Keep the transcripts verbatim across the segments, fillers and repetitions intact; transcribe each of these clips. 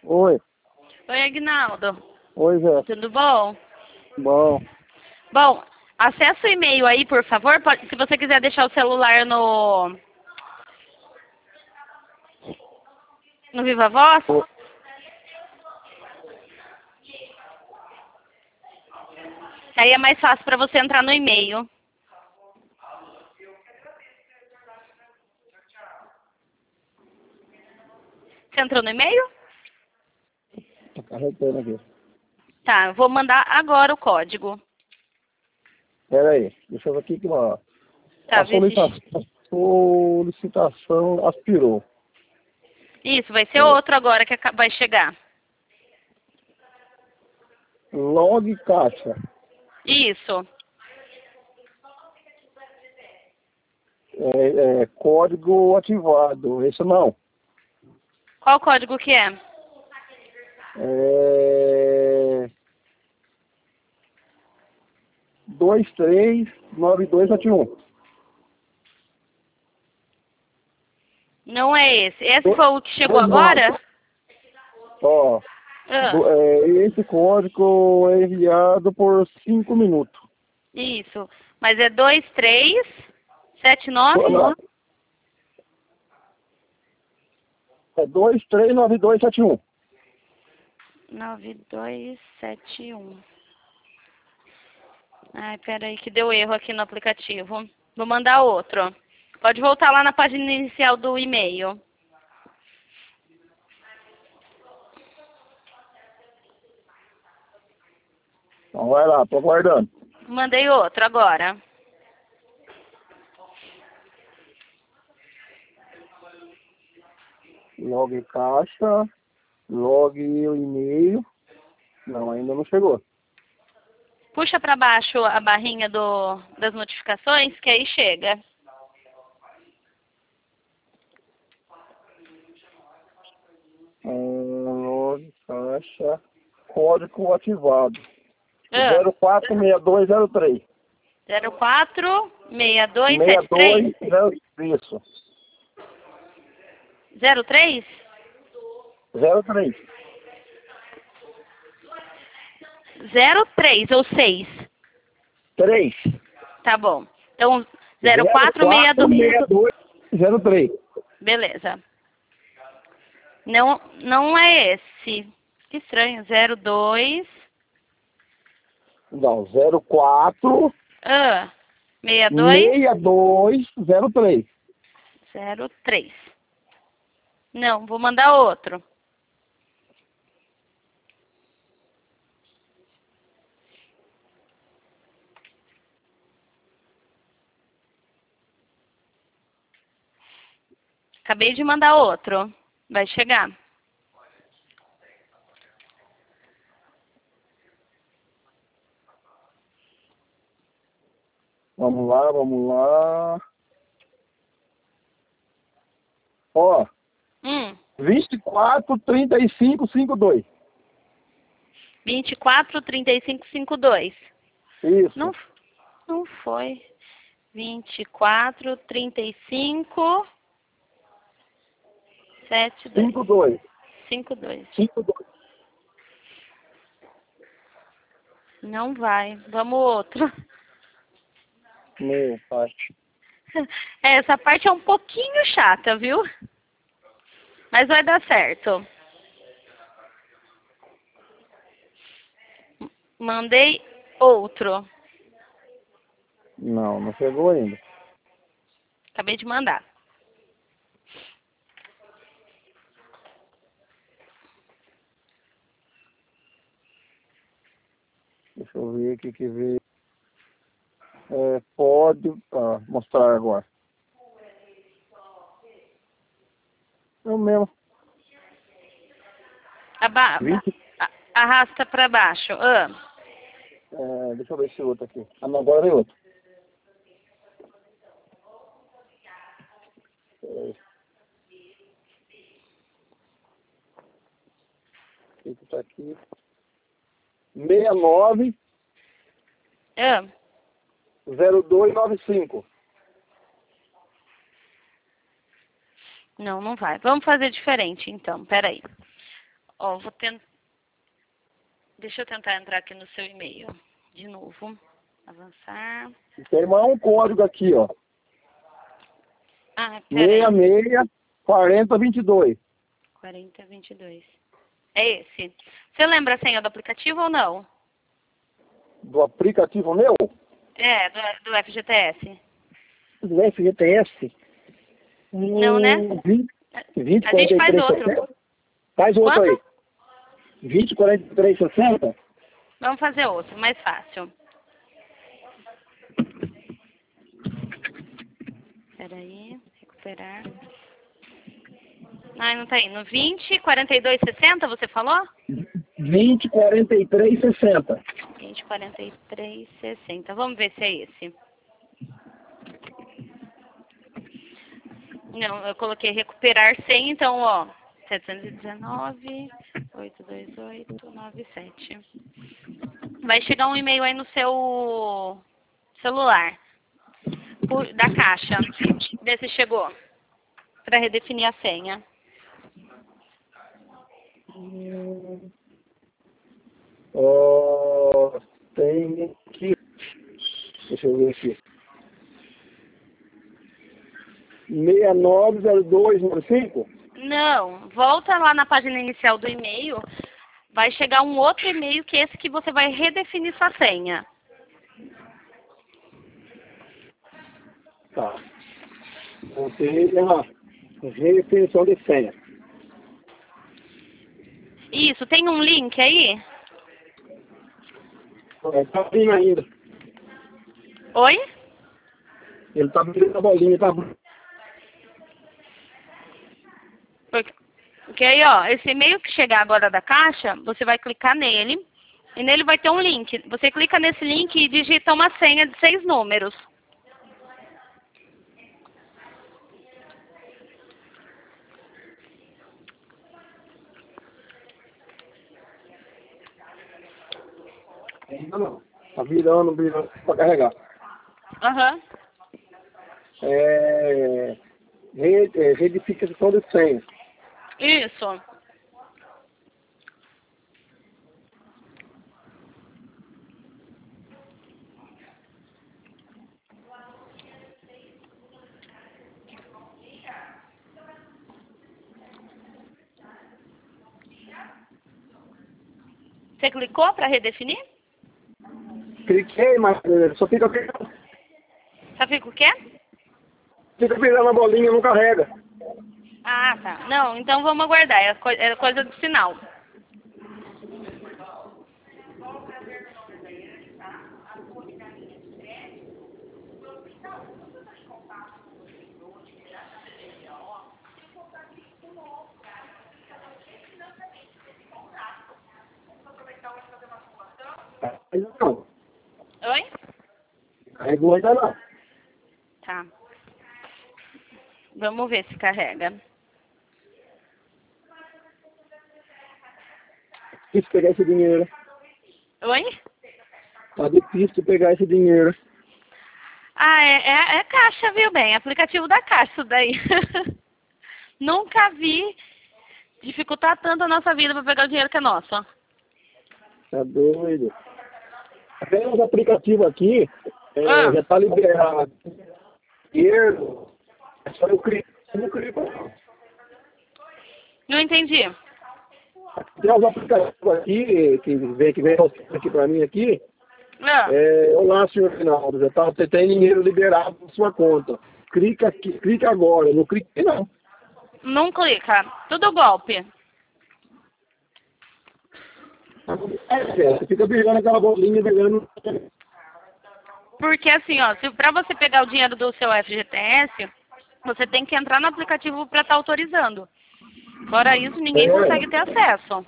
Oi. Oi, Aguinaldo. Oi, Zé. Tudo bom? Bom. Bom, acessa o e-mail aí, por favor. Pode, se você quiser deixar o celular no... no Viva Voz. Ô, Aí é mais fácil para você entrar no e-mail. Você entrou no e-mail? Tá carregando aqui. Tá, eu vou mandar agora o código. Pera aí. Deixa eu ver aqui que uma... Tá, A vê se... solicitação, solicitação aspirou. Isso, vai ser É, outro agora que aca- vai chegar. log caixa. Isso. É, é, código ativado. Esse não. Qual código que é? É... dois três nove dois sete um. Não é esse. Esse foi o que chegou agora? Ó, Ah, do- é, esse código é enviado por cinco minutos. isso. Mas é dois três sete nove? Não, é dois três nove dois sete um. nove dois sete um. Ai, peraí que deu erro aqui no aplicativo. Vou mandar outro. Pode voltar lá na página inicial do e-mail. Então vai lá, tô aguardando. Mandei outro agora. Log caixa, log o e-mail. Não, ainda não chegou. Puxa para baixo a barrinha do, das notificações, que aí chega. Hum, log caixa, código ativado. Ah, zero quatro seis dois zero três. zero quatro seis dois sete três? seis dois zero, isso. zero três? zero três. zero três ou seis? três. Tá bom. Então, zero quatro seis dois. dois zero três. Beleza. Não, não é esse. Que estranho. zero dois. Não, zero quatro Ah, seis dois. seis dois zero três. zero três. Não, vou mandar outro. Acabei de mandar outro. Vai chegar. Vamos lá, vamos lá. Ó, Hum, vinte e quatro trinta e cinco cinquenta e dois. vinte e quatro, trinta e cinco, cinquenta e dois. Isso. Não, não foi. vinte e quatro, trinta e cinco, setenta e dois. cinco dois. cinquenta e dois. cinco dois. Não vai. Vamos outro. Meu pai. É, essa parte é um pouquinho chata, viu? Mas vai dar certo. Mandei outro. Não, não chegou ainda. Acabei de mandar. Deixa eu ver aqui que veio. É, pode ah, mostrar agora. Eu mesmo. Aba vinte, a- arrasta para baixo. Ah, é, deixa eu ver esse outro aqui. Ah, não, agora veio outro. É, esse que tá aqui. seis nove ah. zero dois nove cinco. Não, não vai. Vamos fazer diferente, então. Peraí. Ó, vou tentar... Deixa eu tentar entrar aqui no seu e-mail. De novo. Avançar. Tem mais um código aqui, ó. Ah, peraí. seis seis quatro zero dois dois. quarenta, vinte e dois. É esse. Você lembra a senha do aplicativo ou não? Do aplicativo meu? É, do, do F G T S. Do F G T S? Não, né? vinte, vinte, A gente faz outro. sessenta? Faz outro Quanto? aí. vinte, quarenta e três, sessenta? Vamos fazer outro, mais fácil. Peraí, recuperar. Ai, não tá indo. vinte, quarenta e dois, sessenta, você falou? vinte, quarenta e três, sessenta. vinte, quarenta e três, sessenta. Vamos ver se é esse. Não, eu coloquei recuperar cem, então, ó. setecentos e dezenove, oitocentos e vinte e oito, noventa e sete. Vai chegar um e-mail aí no seu celular. Por, da caixa. Vê se chegou. Para redefinir a senha. Ó, tem aqui. Deixa eu ver aqui. seis nove zero dois nove cinco? Não, volta lá na página inicial do e-mail. Vai chegar um outro e-mail que é esse que você vai redefinir sua senha. Tá. Voltei lá. Redefinição de senha. Isso, tem um link aí? É, tá abrindo ainda. Oi? Ele tá abrindo a bolinha, tá? Porque, porque aí, ó, esse e-mail que chegar agora da caixa, você vai clicar nele. E nele vai ter um link. Você clica nesse link e digita uma senha de seis números. Ainda não. Tá virando, virando pra carregar. Aham. É, re- é, redificação de senha. Isso. Você clicou para redefinir? Cliquei, mas eh, só fica, Só fica o quê? fica virando a bolinha, não carrega. Ah, tá. Não, então vamos aguardar. É, coi é coisa do sinal. Ainda não. Oi? Carregou ainda não. Tá. Vamos ver se carrega. Difícil pegar esse dinheiro. Oi? Tá difícil pegar esse dinheiro. Ah, é, é, é caixa, viu bem? Aplicativo da caixa, isso daí. Nunca vi dificultar tanto a nossa vida para pegar o dinheiro que é nosso. Ó. Tá doido. Até os aplicativos aqui, é, Ah. já tá liberado. Dinheiro, é só eu clicar. Eu não clico não. Não entendi. Tem uns aplicativos aqui, que vem, que vem aqui pra mim aqui. Ah. É, olá, senhor Reinaldo, já tá, você tem dinheiro liberado na sua conta. Clica aqui, clica agora. Não clique não. Não clica. Tudo golpe. É, você fica virando aquela bolinha, virando. Porque assim, ó, se, pra você pegar o dinheiro do seu F G T S, você tem que entrar no aplicativo para estar autorizando. Fora isso, ninguém É. consegue ter acesso.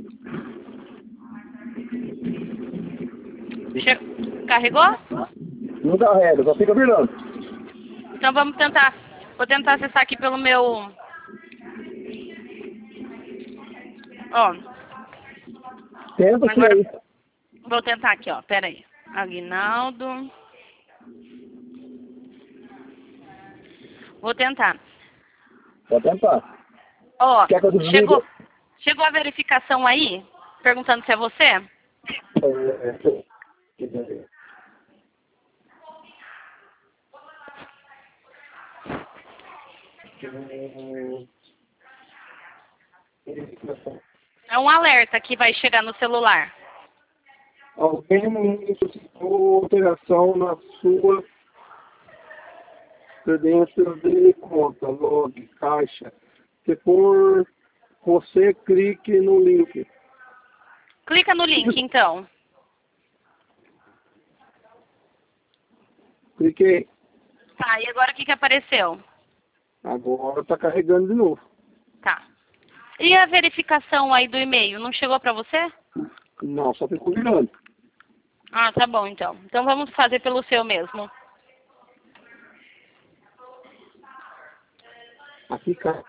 Che- Carregou? Não carrega, só fica virando. Então vamos tentar. Vou tentar acessar aqui pelo meu... Ó, Tenta aqui agora aí. vou tentar aqui, ó. Pera aí. Aguinaldo. Vou tentar. Pode tentar. Ó, Quer que eu desligue? chegou. Chegou a verificação aí? Perguntando se é você? É, É um alerta que vai chegar no celular. alguém solicitou alteração na sua credências de conta, log, caixa. Se for você, clique no link. Clica no link, então. Cliquei. Tá, e agora o que que apareceu? Agora está carregando de novo. Tá. E a verificação aí do e-mail, não chegou pra você? Não, só ficou virando. Ah, tá bom, então. Então vamos fazer pelo seu mesmo. Aqui cai.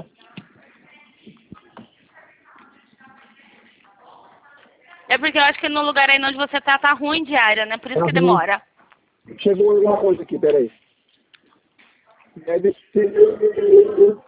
É porque eu acho que no lugar aí onde você tá, tá ruim de área, né? Por isso Tá que ruim. demora. Chegou alguma coisa aqui, peraí. Deve ser.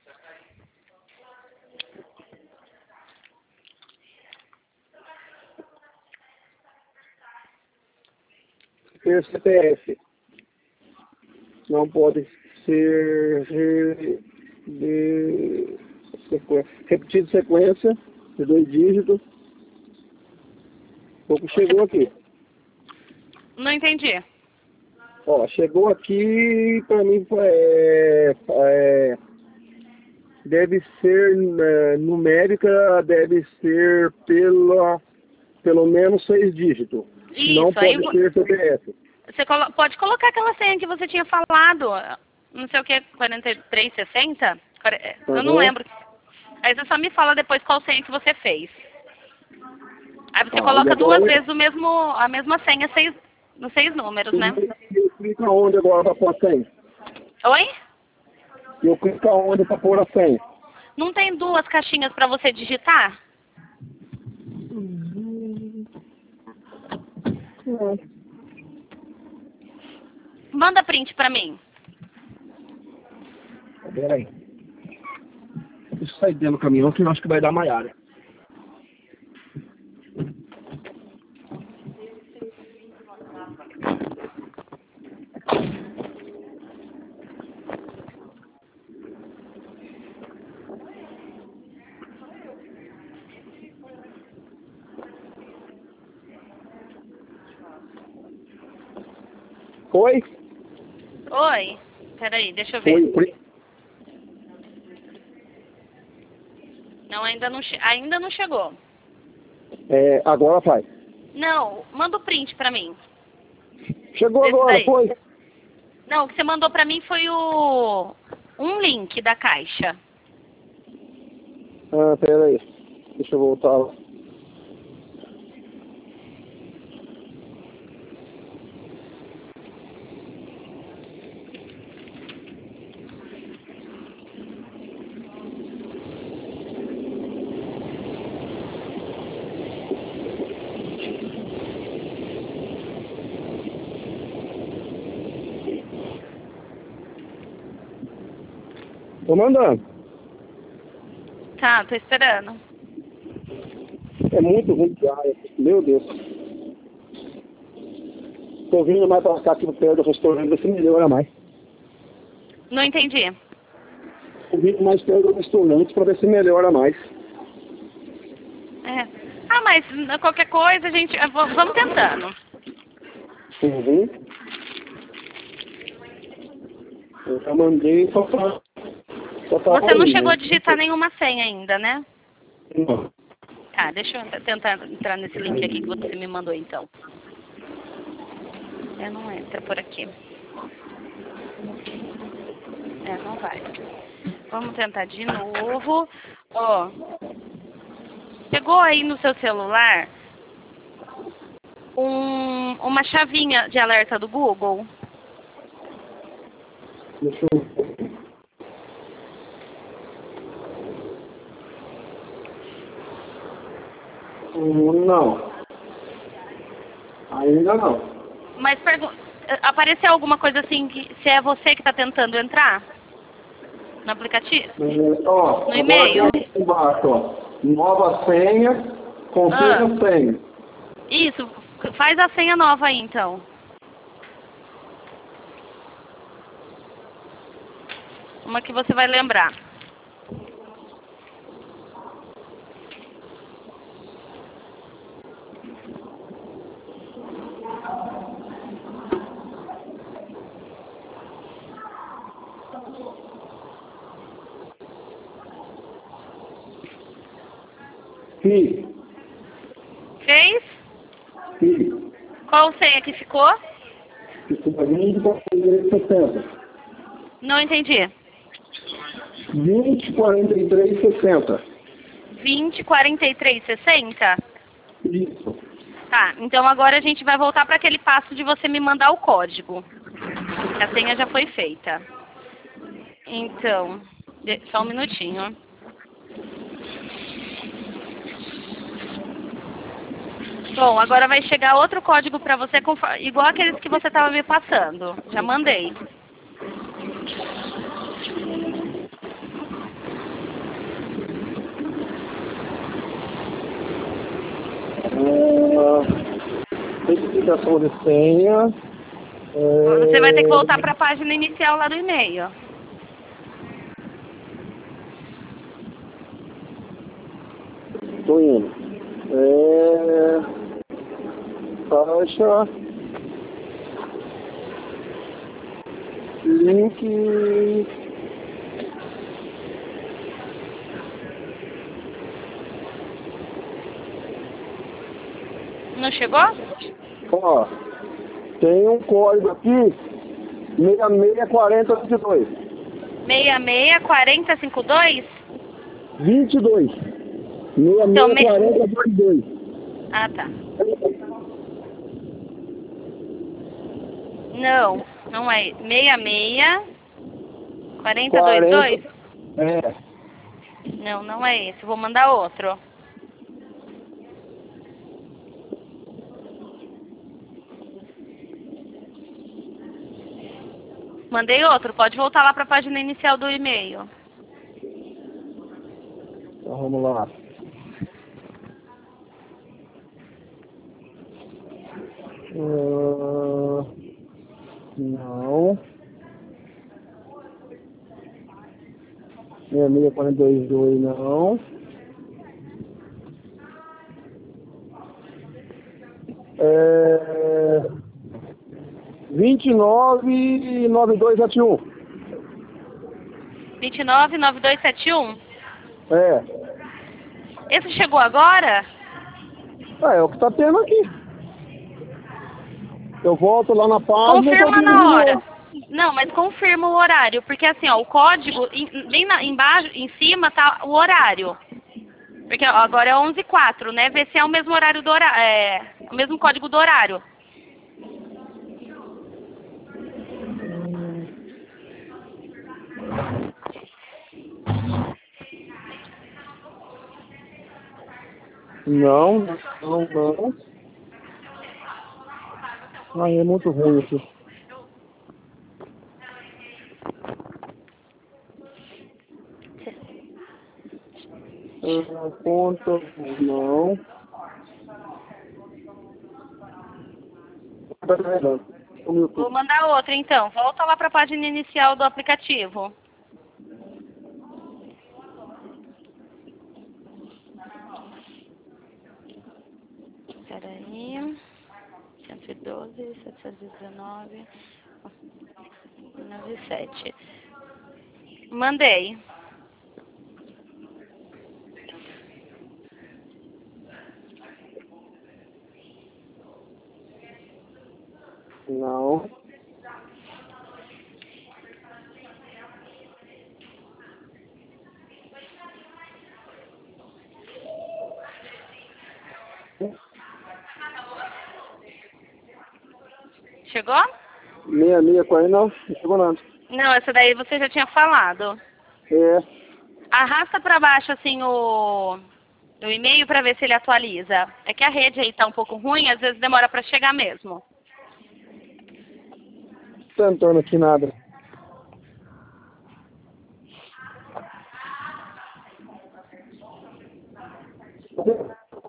Ser C P F. Não pode ser re- de sequência. Repetido sequência de dois dígitos. Pouco chegou aqui. Não entendi. Ó, chegou aqui para mim é, é, deve ser é, numérica, deve ser pela pelo menos seis dígitos. Isso, Não aí pode ser C P F. você colo pode colocar aquela senha que você tinha falado. Não sei o que, quarenta e três sessenta? Eu não Uhum. lembro. Aí você só me fala depois qual senha que você fez. Aí você Ah, coloca e agora duas eu- vezes o mesmo, a mesma senha, seis, nos seis números, né? Eu clico aonde agora para pôr a senha? Oi? Eu clico aonde para pôr a senha? Não tem duas caixinhas pra você digitar? Não. Manda print pra mim. Peraí. Deixa eu sair dentro do caminhão que eu acho que vai dar maiara. Foi? Oi? Peraí, deixa eu ver. Foi. Foi. Não, ainda não, che ainda não chegou. É, agora vai. Não, manda o print pra mim. Chegou Desse agora, daí. foi? Não, o que você mandou pra mim foi o... um link da caixa. Ah, peraí. Deixa eu voltar lá. Tô mandando. Tá, tô esperando. É muito ruim de área. Meu Deus. Tô vindo mais pra cá aqui no pé do restaurante, ver se melhora mais. Não entendi. Tô vindo mais perto do restaurante pra ver se melhora mais. É. Ah, mas qualquer coisa a gente... v- Vamos tentando. Uhum. Eu já mandei só pra... Só pra Você não aí, chegou né? a digitar nenhuma senha ainda, né? Não. Tá, deixa eu entra- tentar entrar nesse link aqui que você me mandou, então. É, não entra por aqui. É, não vai. Vamos tentar de novo. Ó. Chegou aí no seu celular um, uma chavinha de alerta do Google? Deixa eu... Hum, Não. Ainda não. Mas pergu- apareceu alguma coisa assim, que se é você que está tentando entrar no aplicativo? É, ó, No agora e-mail? tem aqui embaixo, ó. Nova senha, confirma Ah. a senha. Isso, faz a senha nova aí, então. Uma que você vai lembrar. Sim. Fez? Sim. Qual senha que ficou? Ficou vinte, quarenta e três, sessenta. Não entendi. vinte, quarenta e três, sessenta. vinte, quarenta e três, sessenta? Isso. Tá, então agora a gente vai voltar para aquele passo de você me mandar o código. A senha já foi feita. Então, de- só um minutinho. Bom, agora vai chegar outro código para você, confo- igual aqueles que você estava me passando. Já mandei. Ah, verificação de senha. Você vai ter que É... voltar para a página inicial lá do e-mail. Tô indo. É... Faixa. Link. Não chegou? Ó, tem um código aqui, seis seis quatro zero vinte e dois. seis seis, quarenta, cinquenta e dois? vinte e dois. Então, seis seis me... quatro zero vinte e dois. Ah, tá. Não, não é. seis seis, quarenta, vinte e dois? É. Não, não é esse. Vou mandar outro. Mandei outro. Pode voltar lá para a página inicial do e-mail. Então vamos lá. Uh, não. seis seis quatro dois dois não. É... vinte e nove, noventa e dois setenta e um. vinte e nove, noventa e dois, setenta e um? É. Esse chegou agora? Ah, é o que tá tendo aqui. Eu volto lá na página e tô Confirma tudo de na hora. novo. Não, mas confirma o horário, porque assim, ó, o código, em- bem na, embaixo, em cima tá o horário. Porque ó, agora é onze e quatro, né? Vê se é o mesmo horário do horário, é, o mesmo código do horário. Não, não, não. Ai, é muito ruim isso. Ah, conta, não. Tá carregando. Um Vou minuto. mandar outro então. Volta lá para a página inicial do aplicativo. Peraí. cento e doze, setecentos e dezenove, noventa e sete. Mandei. Não. Chegou? Meia, meia, quarenta, não. Não chegou nada. Não, essa daí você já tinha falado. É. Arrasta para baixo assim o, o e-mail para ver se ele atualiza. É que a rede aí tá um pouco ruim, às vezes demora para chegar mesmo. Tentando aqui nada.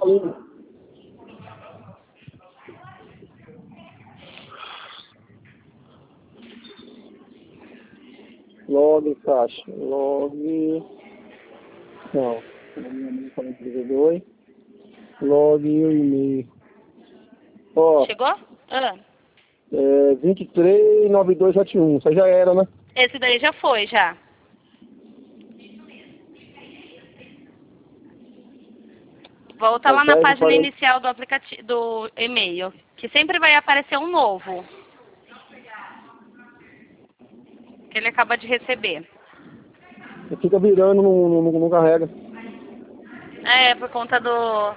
bolinha. Log caixa. Log. Não. Log e o e-mail. Ó. Chegou? Ah. É, vinte e três nove dois sete um. Isso aí já era, né? Esse daí já foi, já. Volta lá na página inicial do aplicativo, do e-mail, que sempre vai aparecer um novo. Que ele acaba de receber. Você fica virando, não, não, não carrega. É, por conta do...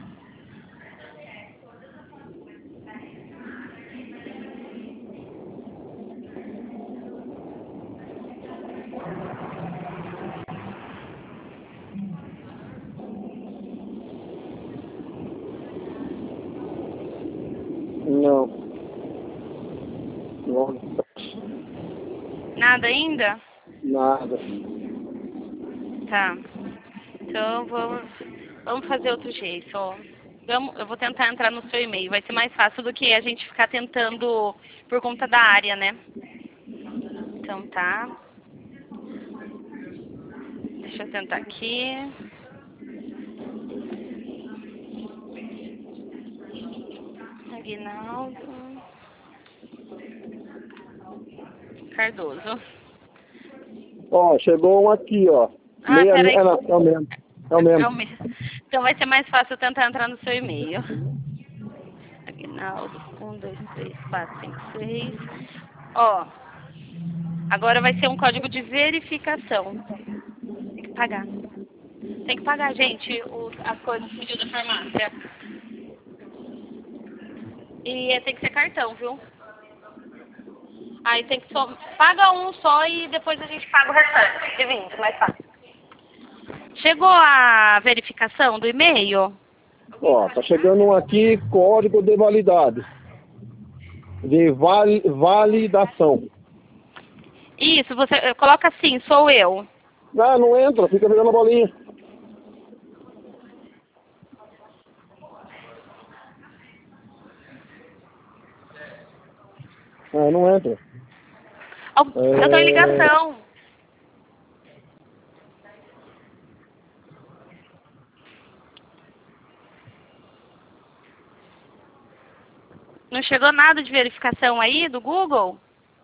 Não. Não. Nada ainda? Nada. Tá. Então vamos, vamos fazer outro jeito, ó. Vamos, eu vou tentar entrar no seu e-mail. Vai ser mais fácil do que a gente ficar tentando por conta da área, né? Então tá. Deixa eu tentar aqui. Aguinaldo Cardoso. Ó, chegou um aqui, ó. Ah, Meia, peraí. é, não, é o mesmo. É o mesmo. É o mesmo. Então vai ser mais fácil eu tentar entrar no seu e-mail. Aguinaldo, um, dois, três, quatro, cinco, seis. Ó, agora vai ser um código de verificação. Tem que pagar. Tem que pagar, gente, os, as coisas que pediu da farmácia. E é, tem que ser cartão, viu? Aí tem que só... Paga um só e depois a gente paga o restante de vinte, mais fácil. Chegou a verificação do e-mail? Ó, tá chegando um aqui, código de validade. De vali, validação. Isso, você coloca assim, sou eu. Ah, não entra, fica virando a bolinha. Ah, não entra. Oh, é... Eu tô em ligação. Não chegou nada de verificação aí do Google?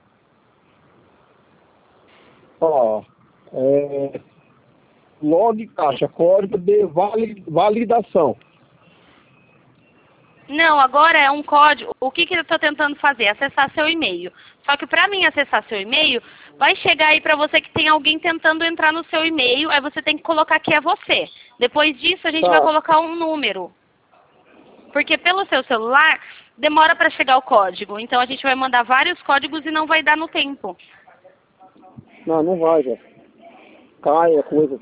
Ó, é, log caixa, código de vali, validação. Não, agora é um código. O que, que eu estou tentando fazer? Acessar seu e-mail. Só que para mim acessar seu e-mail, vai chegar aí para você que tem alguém tentando entrar no seu e-mail, aí você tem que colocar que é você. Depois disso a gente Tá. vai colocar um número. Porque pelo seu celular demora para chegar o código. Então a gente vai mandar vários códigos e não vai dar no tempo. Não, não vai, já. Cai a coisa.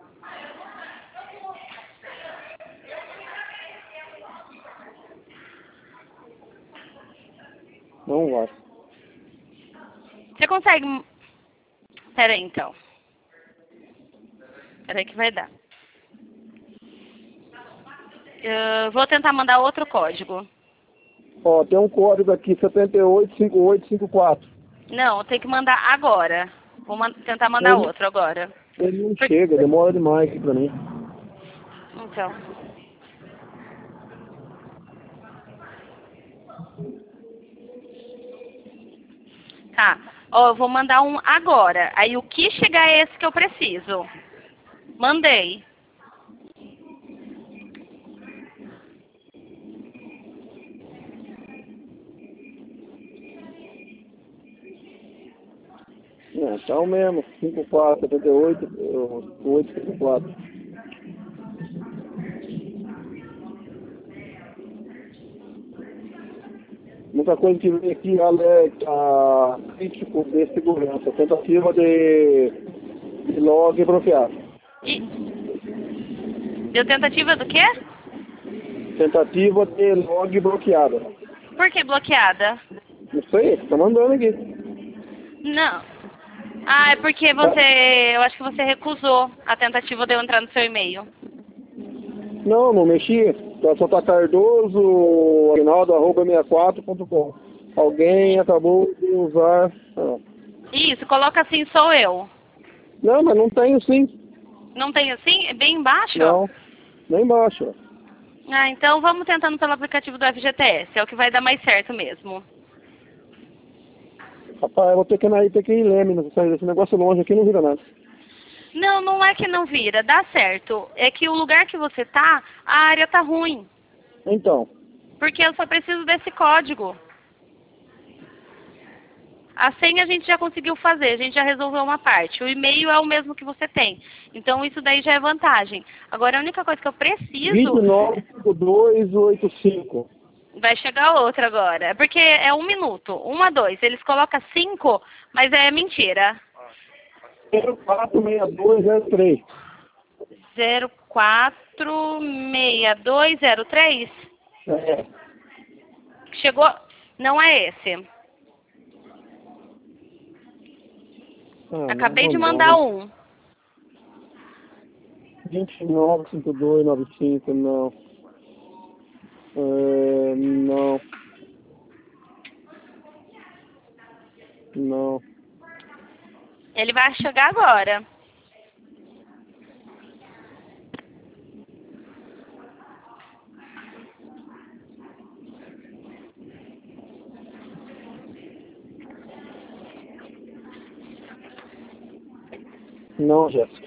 Não vai. Você consegue... Pera aí, então. Pera aí que vai dar. Eu vou tentar mandar outro código. Ó, tem um código aqui, sete oito cinco oito cinco quatro. Não, tem que mandar agora. Vou man tentar mandar Ele, outro agora. ele não Por... chega, demora demais aqui pra mim. Então. Tá. Ó, eu vou mandar um agora. Aí o que chegar é esse que eu preciso. Mandei. É, tá o mesmo, cinco quatro sete oito oito cinco quatro. Muita coisa que vem aqui, alerta crítico de segurança, tentativa de, de log bloqueado. E... Deu tentativa do quê? Tentativa de log bloqueada. Por que bloqueada? Não sei, tá mandando aqui. Não. Ah, é porque você... Eu acho que você recusou a tentativa de eu entrar no seu e-mail. Não, não mexi. Só tá Cardoso, Aguinaldo, arroba sessenta e quatro ponto com. Alguém acabou de usar... Ah. Isso, coloca assim, sou eu. Não, mas não tenho sim. Não tem assim? É bem embaixo? Não, nem embaixo. Ah, então vamos tentando pelo aplicativo do F G T S. É o que vai dar mais certo mesmo. Rapaz, eu vou ter que ir, ter que ir em Leme. Esse negócio longe aqui não vira nada. Não, não é que não vira, dá certo. É que o lugar que você tá, a área tá ruim. Então. Porque eu só preciso desse código. A senha a gente já conseguiu fazer, a gente já resolveu uma parte. O e-mail é o mesmo que você tem. Então isso daí já é vantagem. Agora a única coisa que eu preciso... vinte e nove cinquenta e dois oitenta e cinco. Vai chegar outra agora. É porque é um minuto. Um a dois. Eles colocam cinco, mas é mentira. zero quatro seis dois zero três. zero quatro seis dois zero três? É. Chegou... Não é esse. Ah, Acabei não, de não, mandar não. um. vinte e nove cinquenta e dois noventa e cinco, não. É, não. Não. Ele vai chegar agora. Não, Jéssica.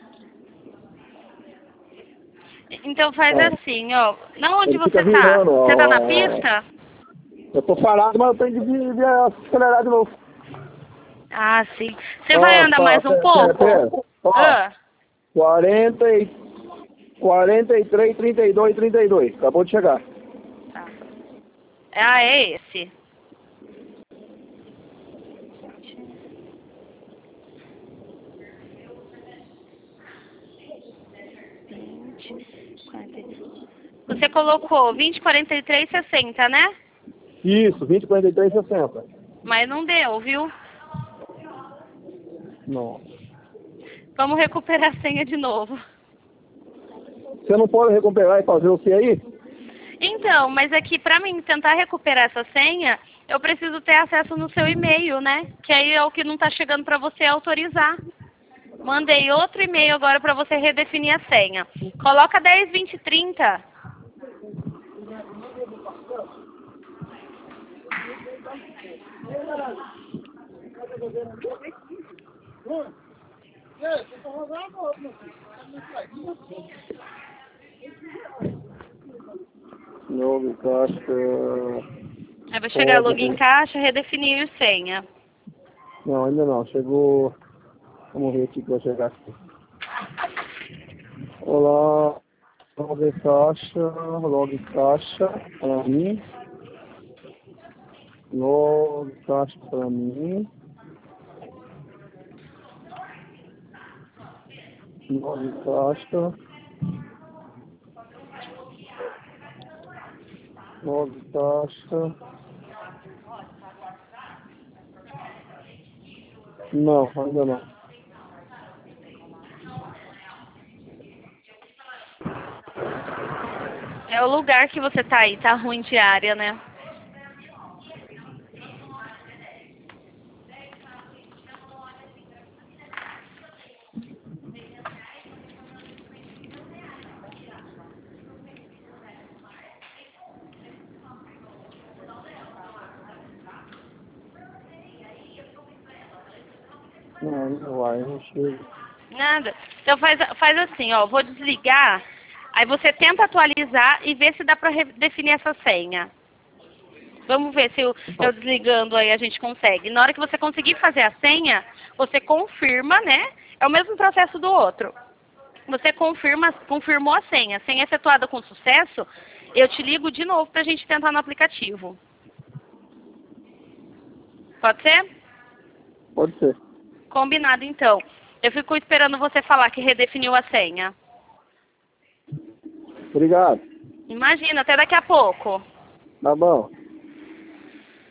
Então faz É. assim, ó. Não, onde Ele fica você tá? virando, Você tá na ó. pista? Eu tô parado, mas eu tenho que vir, vir acelerar de novo. Ah, sim. Você Ó, vai andar ó, mais um pera, pera, pouco? pera. Ó, Ah, quarenta e, quarenta e três, trinta e dois, trinta e dois. Acabou de chegar. tá. Ah, é esse. vinte, quarenta e três. Você colocou vinte, quarenta e três, sessenta, né? Isso, vinte, quarenta e três, sessenta. Mas não deu, viu? Não. Vamos recuperar a senha de novo. Você não pode recuperar e fazer o que aí? Então, mas aqui pra mim tentar recuperar essa senha, eu preciso ter acesso no seu e-mail, né? Que aí é o que não tá chegando pra você autorizar. Mandei outro e-mail agora pra você redefinir a senha. Coloca dez, vinte, trinta. Novo caixa. Aí vai chegar Pode. login caixa, redefinir senha. Não, ainda não. Chegou. Vamos ver aqui que vai chegar aqui. Olá. Log caixa. Log caixa para mim. Log caixa para mim. Log caixa. Log caixa. Não, ainda não. É o lugar que você tá aí, tá ruim de área, né? Não, não vai, não chega. Nada. Então faz, faz assim, ó, vou desligar, aí você tenta atualizar e ver se dá pra redefinir essa senha. Vamos ver se eu, eu desligando aí a gente consegue. Na hora que você conseguir fazer a senha, você confirma, né? É o mesmo processo do outro. Você confirma, confirmou a senha. Senha efetuada com sucesso, eu te ligo de novo pra gente tentar no aplicativo. Pode ser? Pode ser. Combinado, então. Eu fico esperando você falar que redefiniu a senha. Obrigado. Imagina, até daqui a pouco. Tá bom.